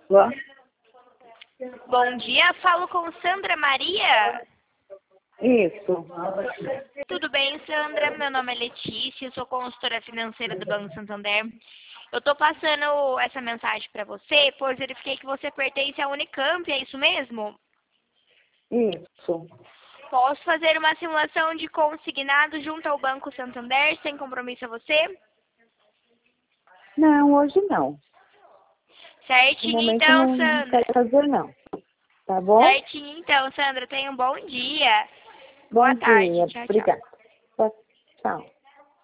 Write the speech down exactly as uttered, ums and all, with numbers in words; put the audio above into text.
Alô? Bom dia, falo com Sandra Maria. Isso. Tudo bem, Sandra? Meu nome é Letícia, eu sou consultora financeira do Banco Santander. Eu estou passando essa mensagem para você, pois verifiquei que você pertence à Unicamp, é isso mesmo? Isso. Posso fazer uma simulação de consignado junto ao Banco Santander, sem compromisso a você? Não, hoje não. No Certinho, momento então, não Sandra. quero fazer não. Tá bom? Certinho, então, Sandra. Tenha um bom dia. Bom Boa tarde. dia. Tchau, tchau. Obrigada. Tchau.